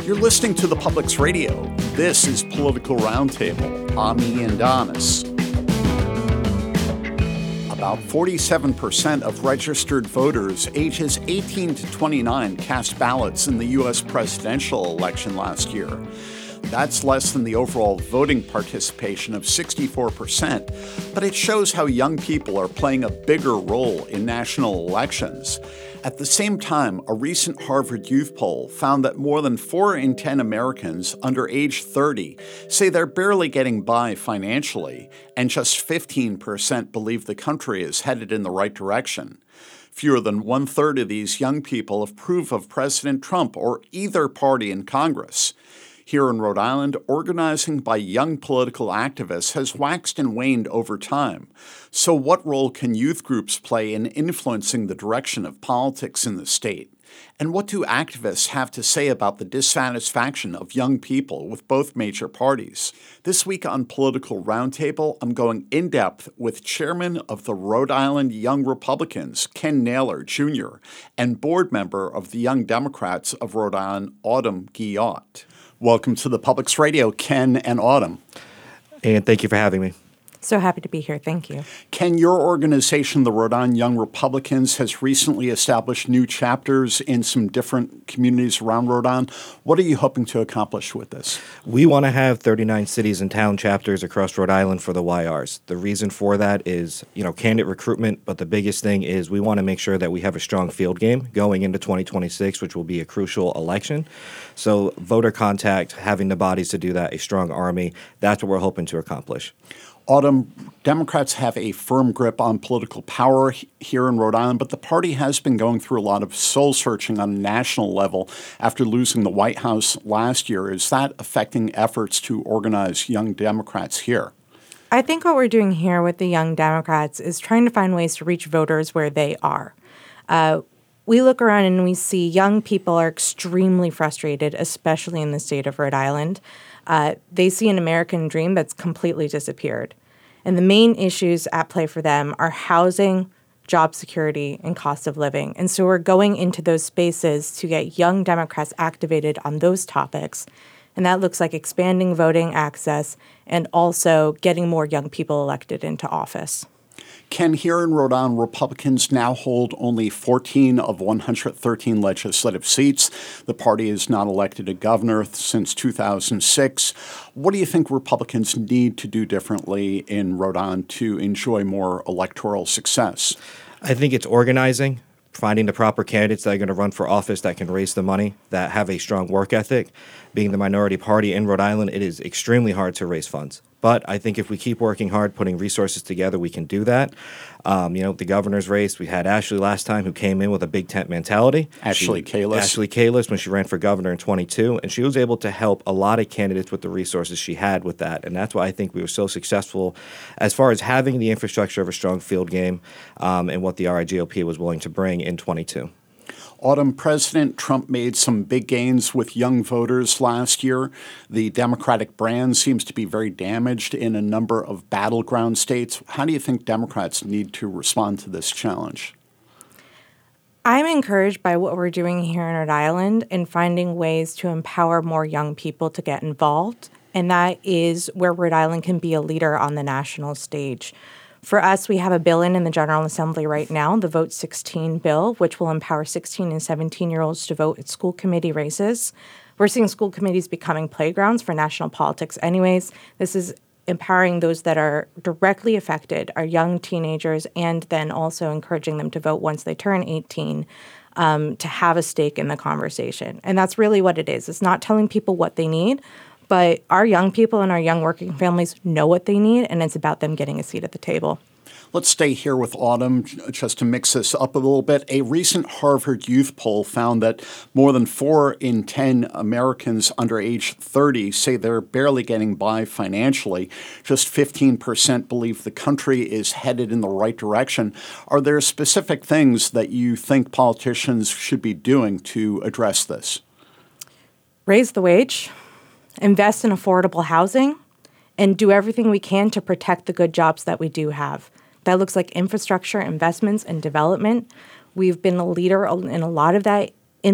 You're listening to the Public's Radio. This is Political Roundtable. I'm Ian Donis. About 47% of registered voters ages 18 to 29 cast ballots in the U.S. presidential election last year. That's less than the overall voting participation of 64%, but it shows how young people are playing a bigger role in national elections. At the same time, a recent Harvard Youth poll found that more than 4 in 10 Americans under age 30 say they're barely getting by financially, and just 15% believe the country is headed in the right direction. Fewer than 1/3 of these young people approve of President Trump or either party in Congress. Here in Rhode Island, organizing by young political activists has waxed and waned over time. So what role can youth groups play in influencing the direction of politics in the state? And what do activists have to say about the dissatisfaction of young people with both major parties? This week on Political Roundtable, I'm going in-depth with Chairman of the Rhode Island Young Republicans, Ken Naylor, Jr., and board member of the Young Democrats of Rhode Island, Autumn Guillotte. Welcome to the Public's Radio, Ken and Autumn. And thank you for having me. So happy to be here. Thank you. Ken, your organization, the Rhode Island Young Republicans, has recently established new chapters in some different communities around Rhode Island. What are you hoping to accomplish with this? We want to have 39 cities and town chapters across Rhode Island for the YRs. The reason for that is, candidate recruitment, but the biggest thing is we want to make sure that we have a strong field game going into 2026, which will be a crucial election. So voter contact, having the bodies to do that, a strong army, that's what we're hoping to accomplish. Autumn, Democrats have a firm grip on political power here in Rhode Island, but the party has been going through a lot of soul-searching on a national level after losing the White House last year. Is that affecting efforts to organize young Democrats here? I think what we're doing here with the Young Democrats is trying to find ways to reach voters where they are. We look around and we see young people are extremely frustrated, especially in the state of Rhode Island. They see an American dream that's completely disappeared. And the main issues at play for them are housing, job security, and cost of living. And so we're going into those spaces to get young Democrats activated on those topics. And that looks like expanding voting access and also getting more young people elected into office. Ken, here in Rhode Island, Republicans now hold only 14 of 113 legislative seats. The party has not elected a governor since 2006. What do you think Republicans need to do differently in Rhode Island to enjoy more electoral success? I think it's organizing, finding the proper candidates that are going to run for office that can raise the money, that have a strong work ethic. Being the minority party in Rhode Island, it is extremely hard to raise funds. But I think if we keep working hard, putting resources together, we can do that. The governor's race, we had Ashley last time who came in with a big tent mentality. Ashley Kalus, when she ran for governor in 22, and she was able to help a lot of candidates with the resources she had with that. And that's why I think we were so successful as far as having the infrastructure of a strong field game and what the RIGOP was willing to bring in 22. Autumn, President Trump made some big gains with young voters last year. The Democratic brand seems to be very damaged in a number of battleground states. How do you think Democrats need to respond to this challenge? I'm encouraged by what we're doing here in Rhode Island and finding ways to empower more young people to get involved. And that is where Rhode Island can be a leader on the national stage. For us, we have a bill in the General Assembly right now, the Vote 16 bill, which will empower 16 and 17-year-olds to vote at school committee races. We're seeing school committees becoming playgrounds for national politics anyways. This is empowering those that are directly affected, our young teenagers, and then also encouraging them to vote once they turn 18 to have a stake in the conversation. And that's really what it is. It's not telling people what they need, but our young people and our young working families know what they need, and it's about them getting a seat at the table. Let's stay here with Autumn just to mix this up a little bit. A recent Harvard Youth poll found that more than 4 in 10 Americans under age 30 say they're barely getting by financially. Just 15% believe the country is headed in the right direction. Are there specific things that you think politicians should be doing to address this? Raise the wage. Invest in affordable housing, and do everything we can to protect the good jobs that we do have. That looks like infrastructure, investments, and development. We've been a leader in a lot of that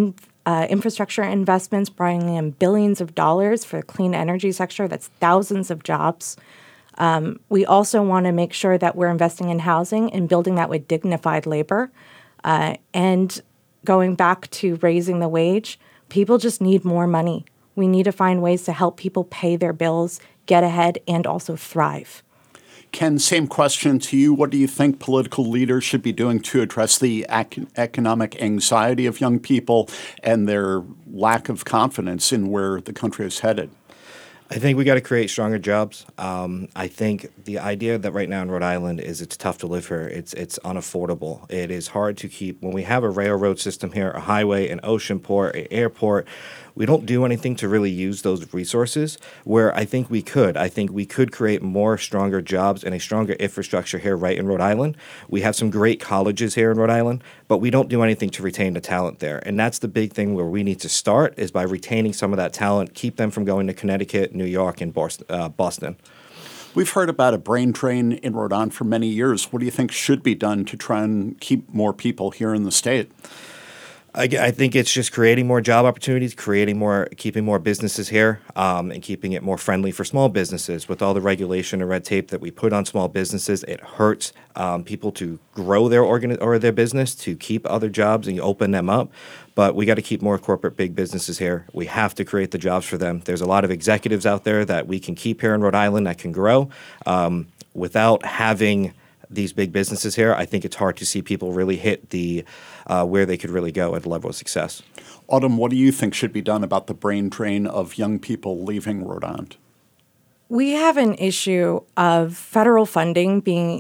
infrastructure investments, bringing in billions of dollars for the clean energy sector. That's thousands of jobs. We also want to make sure that we're investing in housing and building that with dignified labor. And going back to raising the wage, people just need more money. We need to find ways to help people pay their bills, get ahead, and also thrive. Ken, same question to you. What do you think political leaders should be doing to address the economic anxiety of young people and their lack of confidence in where the country is headed? I think we got to create stronger jobs. I think the idea that right now in Rhode Island is it's tough to live here. It's unaffordable. It is hard to keep, when we have a railroad system here, a highway, an ocean port, an airport, we don't do anything to really use those resources where I think we could. I think we could create more stronger jobs and a stronger infrastructure here right in Rhode Island. We have some great colleges here in Rhode Island, but we don't do anything to retain the talent there. And that's the big thing where we need to start is by retaining some of that talent, keep them from going to Connecticut, New York, and Boston. We've heard about a brain drain in Rhode Island for many years. What do you think should be done to try and keep more people here in the state? I think it's just creating more job opportunities, keeping more businesses here, and keeping it more friendly for small businesses. With all the regulation and red tape that we put on small businesses, it hurts people to grow their business, to keep other jobs and open them up. But we got to keep more corporate big businesses here. We have to create the jobs for them. There's a lot of executives out there that we can keep here in Rhode Island that can grow without having these big businesses here. I think it's hard to see people really hit the where they could really go at the level of success. Autumn, what do you think should be done about the brain drain of young people leaving Rhode Island? We have an issue of federal funding being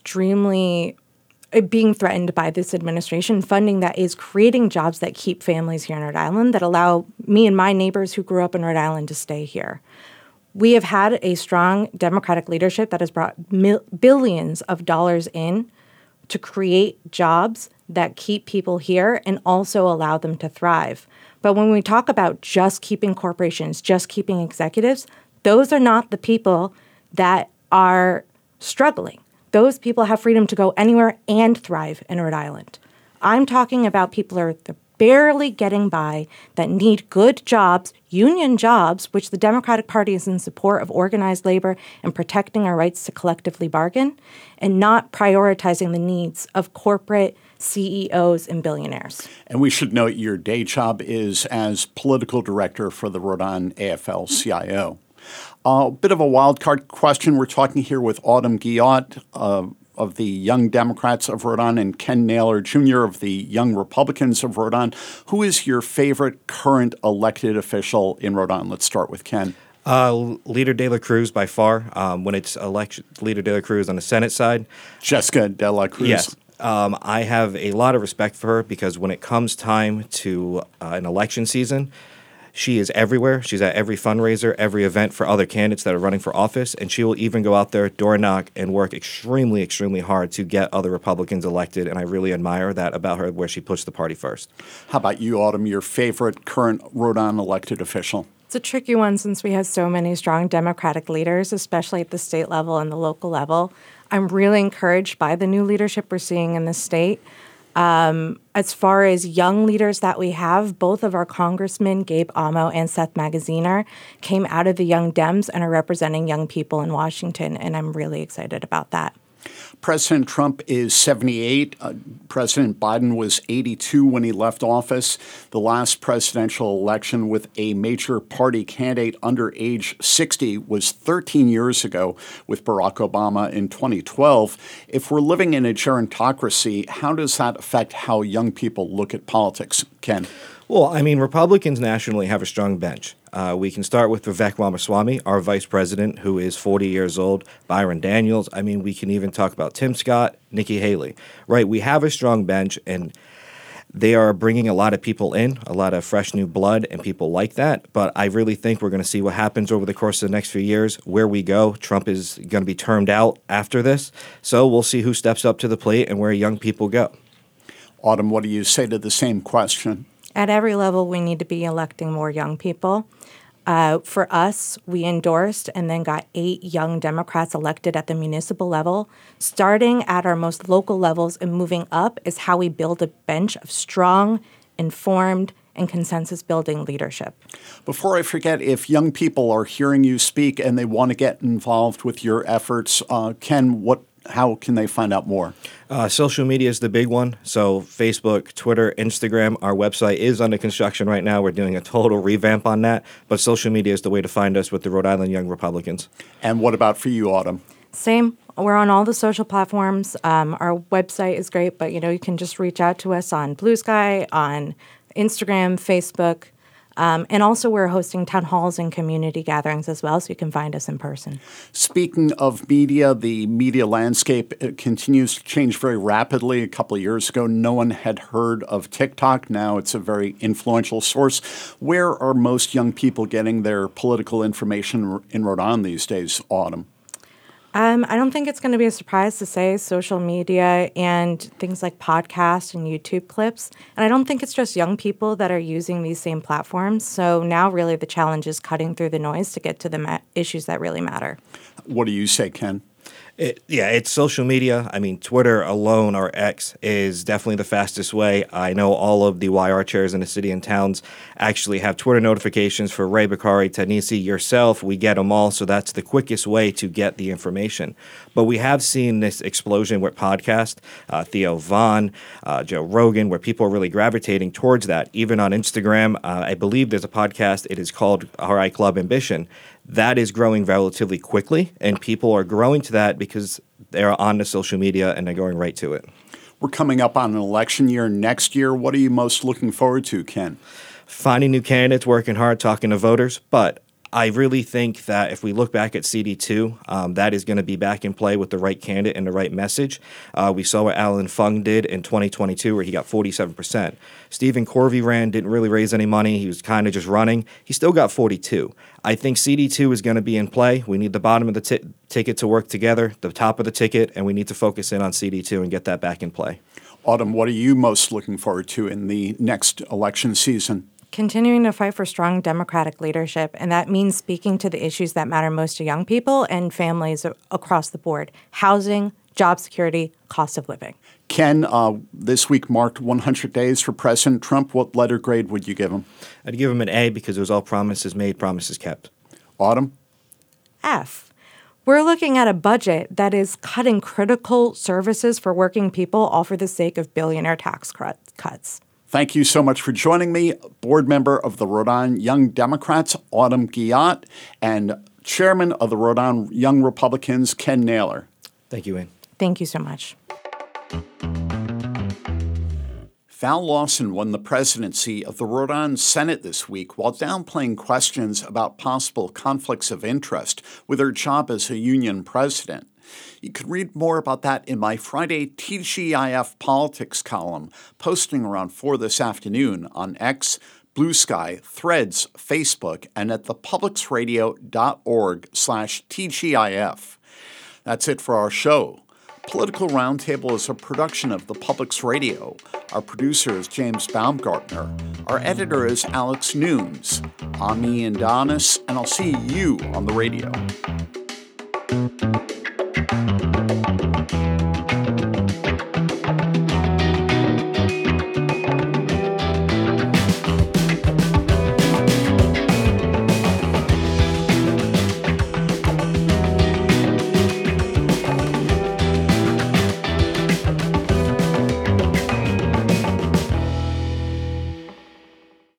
threatened by this administration, funding that is creating jobs that keep families here in Rhode Island, that allow me and my neighbors who grew up in Rhode Island to stay here. We have had a strong Democratic leadership that has brought billions of dollars in to create jobs that keep people here and also allow them to thrive. But when we talk about just keeping corporations, just keeping executives, those are not the people that are struggling. Those people have freedom to go anywhere and thrive in Rhode Island. I'm talking about people who are barely getting by, that need good jobs, union jobs, which the Democratic Party is in support of organized labor and protecting our rights to collectively bargain, and not prioritizing the needs of corporate CEOs and billionaires. And we should note your day job is as political director for the Rhode Island AFL-CIO. A bit of a wild card question. We're talking here with Autumn Guyot of the Young Democrats of Rhode Island and Ken Naylor Jr. of the Young Republicans of Rhode Island. Who is your favorite current elected official in Rhode Island? Let's start with Ken. Leader De La Cruz by far. When it's election, Leader De La Cruz on the Senate side. Jessica De La Cruz. Yes. I have a lot of respect for her because when it comes time to an election season, she is everywhere. She's at every fundraiser, every event for other candidates that are running for office, and she will even go out there, door knock, and work extremely, extremely hard to get other Republicans elected, and I really admire that about her, where she puts the party first. How about you, Autumn, your favorite current Rhode Island elected official? It's a tricky one since we have so many strong Democratic leaders, especially at the state level and the local level. I'm really encouraged by the new leadership we're seeing in the state. As far as young leaders that we have, both of our congressmen, Gabe Amo and Seth Magaziner, came out of the Young Dems and are representing young people in Washington, and I'm really excited about that. President Trump is 78. President Biden was 82 when he left office. The last presidential election with a major party candidate under age 60 was 13 years ago with Barack Obama in 2012. If we're living in a gerontocracy, how does that affect how young people look at politics? Ken? Well, I mean, Republicans nationally have a strong bench. We can start with Vivek Ramaswamy, our vice president, who is 40 years old, Byron Daniels. I mean, we can even talk about Tim Scott, Nikki Haley, right? We have a strong bench, and they are bringing a lot of people in, a lot of fresh new blood, and people like that. But I really think we're going to see what happens over the course of the next few years, where we go. Trump is going to be termed out after this. So we'll see who steps up to the plate and where young people go. Autumn, what do you say to the same question? At every level, we need to be electing more young people. For us, we endorsed and then got 8 young Democrats elected at the municipal level. Starting at our most local levels and moving up is how we build a bench of strong, informed, and consensus building leadership. Before I forget, if young people are hearing you speak and they want to get involved with your efforts, Ken, how can they find out more? Social media is the big one. So Facebook, Twitter, Instagram. Our website is under construction right now. We're doing a total revamp on that. But social media is the way to find us with the Rhode Island Young Republicans. And what about for you, Autumn? Same. We're on all the social platforms. Our website is great, but you can just reach out to us on Blue Sky, on Instagram, Facebook. And also we're hosting town halls and community gatherings as well, so you can find us in person. Speaking of media, the media landscape continues to change very rapidly. A couple of years ago, no one had heard of TikTok. Now it's a very influential source. Where are most young people getting their political information in Rhode Island these days, Autumn? I don't think it's going to be a surprise to say social media and things like podcasts and YouTube clips. And I don't think it's just young people that are using these same platforms. So now really the challenge is cutting through the noise to get to the issues that really matter. What do you say, Ken? It's social media. I mean, Twitter alone, or X, is definitely the fastest way. I know all of the YR chairs in the city and towns actually have Twitter notifications for Ray Bakari, Tanisi, yourself. We get them all, so that's the quickest way to get the information. But we have seen this explosion with podcasts, Theo Vaughn, Joe Rogan, where people are really gravitating towards that. Even on Instagram, I believe there's a podcast. It is called RI Club Ambition. That is growing relatively quickly, and people are growing to that because they're on the social media and they're going right to it. We're coming up on an election year next year. What are you most looking forward to, Ken? Finding new candidates, working hard, talking to voters, but I really think that if we look back at CD2, that is going to be back in play with the right candidate and the right message. We saw what Alan Fung did in 2022 where he got 47%. Stephen Corvey ran, didn't really raise any money. He was kind of just running. He still got 42. I think CD2 is going to be in play. We need the bottom of the ticket to work together, the top of the ticket, and we need to focus in on CD2 and get that back in play. Autumn, what are you most looking forward to in the next election season? Continuing to fight for strong democratic leadership, and that means speaking to the issues that matter most to young people and families across the board: housing, job security, cost of living. Ken, this week marked 100 days for President Trump. What letter grade would you give him? I'd give him an A because it was all promises made, promises kept. Autumn? F. We're looking at a budget that is cutting critical services for working people, all for the sake of billionaire tax cuts. Thank you so much for joining me, board member of the Rhode Island Young Democrats, Autumn Guyot, and chairman of the Rhode Island Young Republicans, Ken Naylor. Thank you, Wayne. Thank you so much. Val Lawson won the presidency of the Rhode Island Senate this week while downplaying questions about possible conflicts of interest with her job as a union president. You can read more about that in my Friday TGIF Politics column, posting around 4 this afternoon on X, Blue Sky, Threads, Facebook, and at thepublicsradio.org/TGIF. That's it for our show. Political Roundtable is a production of The Public's Radio. Our producer is James Baumgartner. Our editor is Alex Nunes. I'm Ian Donis, and I'll see you on the radio.